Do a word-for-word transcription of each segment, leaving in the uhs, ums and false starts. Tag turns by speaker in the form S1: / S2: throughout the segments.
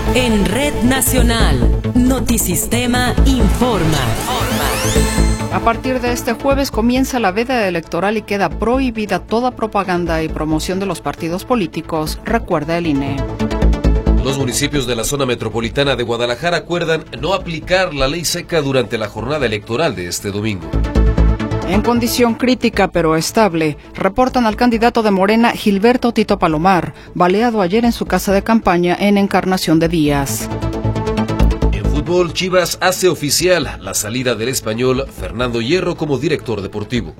S1: En Red Nacional, Notisistema informa.
S2: A partir de este jueves comienza la veda electoral y queda prohibida toda propaganda y promoción de los partidos políticos, recuerda el I N E.
S3: Los municipios de la zona metropolitana de Guadalajara acuerdan no aplicar la ley seca durante la jornada electoral de este domingo.
S2: En condición crítica pero estable, reportan al candidato de Morena, Gilberto Tito Palomar, baleado ayer en su casa de campaña en Encarnación de Díaz.
S3: En fútbol, Chivas hace oficial la salida del español Fernando Hierro como director deportivo.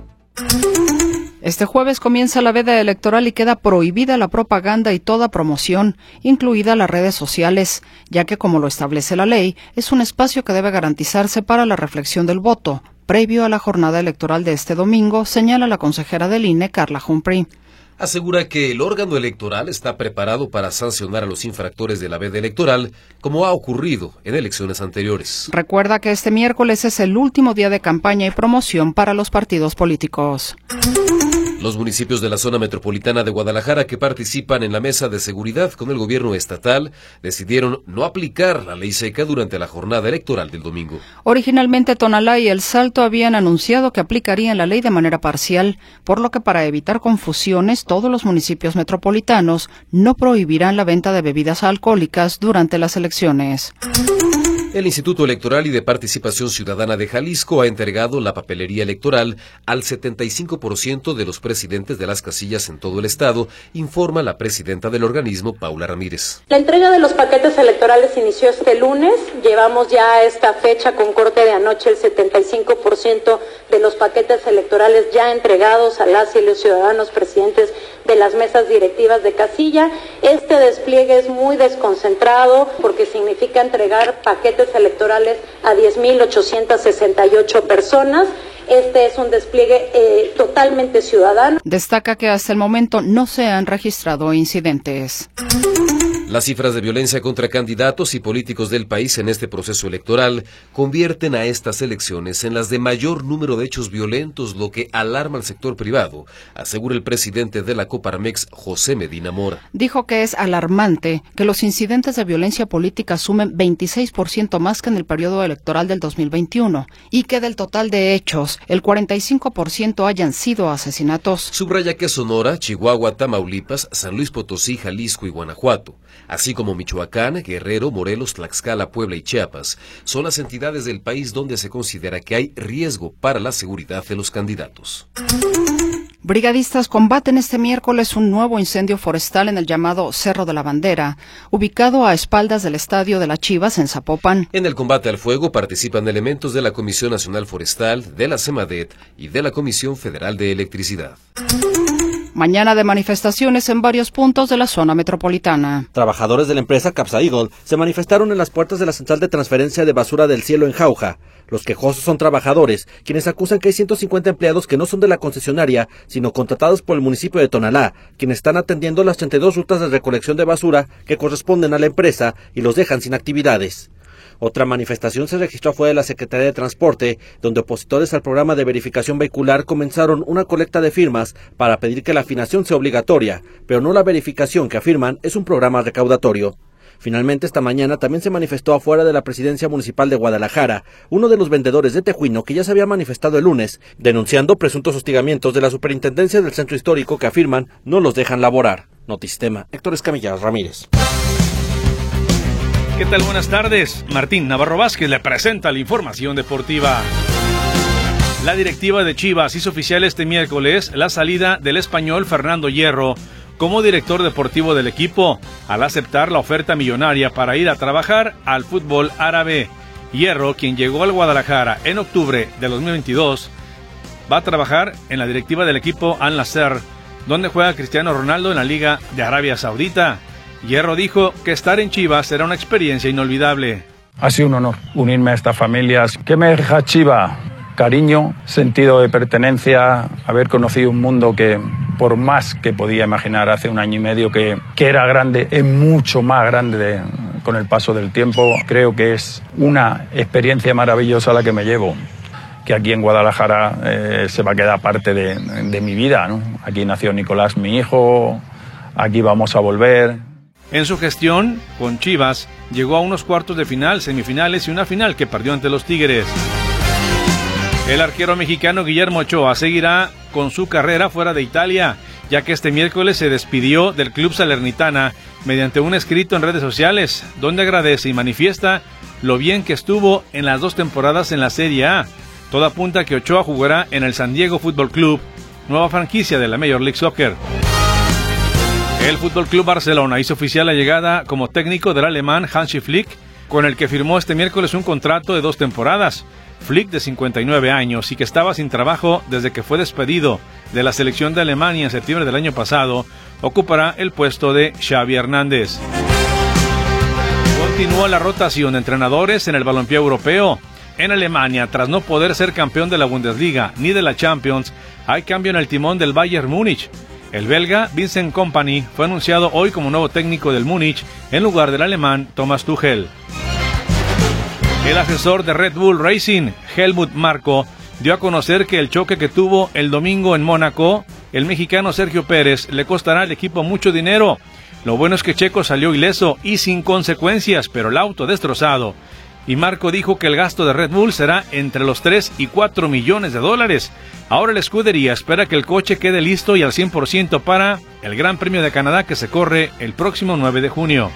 S2: Este jueves comienza la veda electoral y queda prohibida la propaganda y toda promoción, incluidas las redes sociales, ya que, como lo establece la ley, es un espacio que debe garantizarse para la reflexión del voto, previo a la jornada electoral de este domingo, señala la consejera del I N E, Carla Humphrey.
S3: Asegura que el órgano electoral está preparado para sancionar a los infractores de la veda electoral, como ha ocurrido en elecciones anteriores.
S2: Recuerda que este miércoles es el último día de campaña y promoción para los partidos políticos.
S3: Los municipios de la zona metropolitana de Guadalajara que participan en la mesa de seguridad con el gobierno estatal decidieron no aplicar la ley seca durante la jornada electoral del domingo.
S2: Originalmente Tonalá y El Salto habían anunciado que aplicarían la ley de manera parcial, por lo que para evitar confusiones todos los municipios metropolitanos no prohibirán la venta de bebidas alcohólicas durante las elecciones.
S3: El Instituto Electoral y de Participación Ciudadana de Jalisco ha entregado la papelería electoral al setenta y cinco por ciento de los presidentes de las casillas en todo el estado, informa la presidenta del organismo, Paula Ramírez.
S4: La entrega de los paquetes electorales inició este lunes. Llevamos ya a esta fecha, con corte de anoche, el setenta y cinco por ciento de los paquetes electorales ya entregados a las y los ciudadanos presidentes de las mesas directivas de casilla. Este despliegue es muy desconcentrado porque significa entregar paquetes electorales a diez mil ochocientas sesenta y ocho personas. Este es un despliegue eh, totalmente ciudadano.
S2: Destaca que hasta el momento no se han registrado incidentes.
S3: Las cifras de violencia contra candidatos y políticos del país en este proceso electoral convierten a estas elecciones en las de mayor número de hechos violentos, lo que alarma al sector privado, asegura el presidente de la Coparmex, José Medina Mora.
S2: Dijo que es alarmante que los incidentes de violencia política sumen veintiséis por ciento más que en el periodo electoral del dos mil veintiuno y que del total de hechos, el cuarenta y cinco por ciento hayan sido asesinatos.
S3: Subraya que Sonora, Chihuahua, Tamaulipas, San Luis Potosí, Jalisco y Guanajuato, así como Michoacán, Guerrero, Morelos, Tlaxcala, Puebla y Chiapas, son las entidades del país donde se considera que hay riesgo para la seguridad de los candidatos.
S2: Brigadistas combaten este miércoles un nuevo incendio forestal en el llamado Cerro de la Bandera, ubicado a espaldas del Estadio de las Chivas en Zapopan.
S3: En el combate al fuego participan elementos de la Comisión Nacional Forestal, de la CEMADET y de la Comisión Federal de Electricidad.
S2: Mañana de manifestaciones en varios puntos de la zona metropolitana.
S5: Trabajadores de la empresa Capsa Eagle se manifestaron en las puertas de la central de transferencia de basura del Cielo en Jauja. Los quejosos son trabajadores, quienes acusan que hay ciento cincuenta empleados que no son de la concesionaria, sino contratados por el municipio de Tonalá, quienes están atendiendo las treinta y dos rutas de recolección de basura que corresponden a la empresa y los dejan sin actividades. Otra manifestación se registró fuera de la Secretaría de Transporte, donde opositores al programa de verificación vehicular comenzaron una colecta de firmas para pedir que la afinación sea obligatoria, pero no la verificación, que afirman es un programa recaudatorio. Finalmente, esta mañana también se manifestó afuera de la Presidencia Municipal de Guadalajara uno de los vendedores de tejuino que ya se había manifestado el lunes, denunciando presuntos hostigamientos de la Superintendencia del Centro Histórico que afirman no los dejan laborar. Notisistema, Héctor Escamilla Ramírez.
S6: ¿Qué tal? Buenas tardes. Martín Navarro Vázquez le presenta la información deportiva. La directiva de Chivas hizo oficial este miércoles la salida del español Fernando Hierro como director deportivo del equipo, al aceptar la oferta millonaria para ir a trabajar al fútbol árabe. Hierro, quien llegó al Guadalajara en octubre de dos mil veintidós, va a trabajar en la directiva del equipo Al Nassr, donde juega Cristiano Ronaldo en la Liga de Arabia Saudita. Hierro dijo que estar en Chivas será una experiencia inolvidable.
S7: Ha sido un honor unirme a estas familias. ¿Qué me deja Chivas? Cariño, sentido de pertenencia, haber conocido un mundo que, por más que podía imaginar hace un año y medio que, que era grande, es mucho más grande de, con el paso del tiempo. Creo que es una experiencia maravillosa la que me llevo, que aquí en Guadalajara eh, se va a quedar parte de, de mi vida, ¿no? Aquí nació Nicolás, mi hijo, aquí vamos a volver.
S6: En su gestión con Chivas, llegó a unos cuartos de final, semifinales y una final que perdió ante los Tigres. El arquero mexicano Guillermo Ochoa seguirá con su carrera fuera de Italia, ya que este miércoles se despidió del club Salernitana mediante un escrito en redes sociales, donde agradece y manifiesta lo bien que estuvo en las dos temporadas en la Serie A. Todo apunta a que Ochoa jugará en el San Diego Fútbol Club, nueva franquicia de la Major League Soccer. El Fútbol Club Barcelona hizo oficial la llegada como técnico del alemán Hansi Flick, con el que firmó este miércoles un contrato de dos temporadas. Flick, de cincuenta y nueve años y que estaba sin trabajo desde que fue despedido de la selección de Alemania en septiembre del año pasado, ocupará el puesto de Xavi Hernández. Continúa la rotación de entrenadores en el balompié europeo. En Alemania, tras no poder ser campeón de la Bundesliga ni de la Champions, hay cambio en el timón del Bayern Múnich. El belga Vincent Kompany fue anunciado hoy como nuevo técnico del Múnich en lugar del alemán Thomas Tuchel. El asesor de Red Bull Racing, Helmut Marko, dio a conocer que el choque que tuvo el domingo en Mónaco, el mexicano Sergio Pérez, le costará al equipo mucho dinero. Lo bueno es que Checo salió ileso y sin consecuencias, pero el auto destrozado. Y Marko dijo que el gasto de Red Bull será entre los tres y cuatro millones de dólares. Ahora la escudería espera que el coche quede listo y al cien por ciento para el Gran Premio de Canadá que se corre el próximo nueve de junio.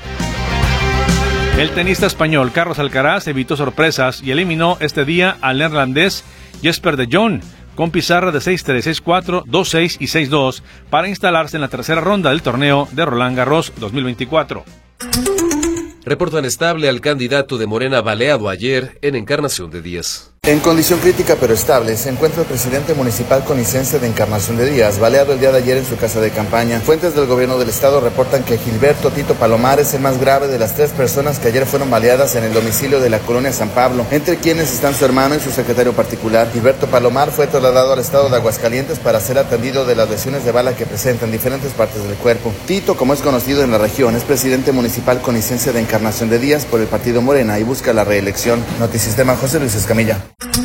S6: El tenista español Carlos Alcaraz evitó sorpresas y eliminó este día al neerlandés Jesper de Jong con pizarra de seis tres, seis cuatro, dos seis y seis dos para instalarse en la tercera ronda del torneo de Roland Garros dos mil veinticuatro.
S3: Reportan estable al candidato de Morena baleado ayer en Encarnación de Díaz.
S8: En condición crítica pero estable se encuentra el presidente municipal conicense de Encarnación de Díaz, baleado el día de ayer en su casa de campaña. Fuentes del gobierno del estado reportan que Gilberto Tito Palomar es el más grave de las tres personas que ayer fueron baleadas en el domicilio de la colonia San Pablo, entre quienes están su hermano y su secretario particular. Gilberto Palomar fue trasladado al estado de Aguascalientes para ser atendido de las lesiones de bala que presenta en diferentes partes del cuerpo. Tito, como es conocido en la región, es presidente municipal conicense de Encarnación de Díaz por el partido Morena y busca la reelección. Notisistema, José Luis Escamilla.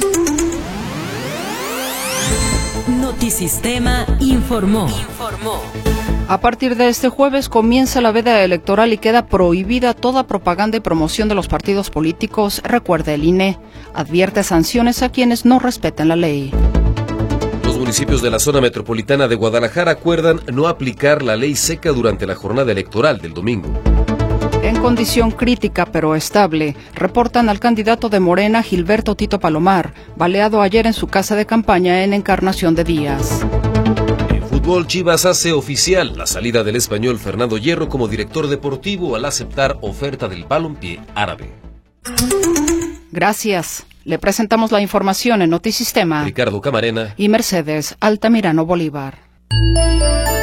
S1: Notisistema informó. Informó.
S2: A partir de este jueves comienza la veda electoral y queda prohibida toda propaganda y promoción de los partidos políticos, recuerda el I N E. Advierte sanciones a quienes no respeten la ley.
S3: Los municipios de la zona metropolitana de Guadalajara acuerdan no aplicar la ley seca durante la jornada electoral del domingo.
S2: En condición crítica pero estable, reportan al candidato de Morena, Gilberto Tito Palomar, baleado ayer en su casa de campaña en Encarnación de Díaz.
S3: En fútbol, Chivas hace oficial la salida del español Fernando Hierro como director deportivo al aceptar oferta del balompié árabe.
S2: Gracias. Le presentamos la información en Notisistema.
S3: Ricardo Camarena
S2: y Mercedes Altamirano Bolívar.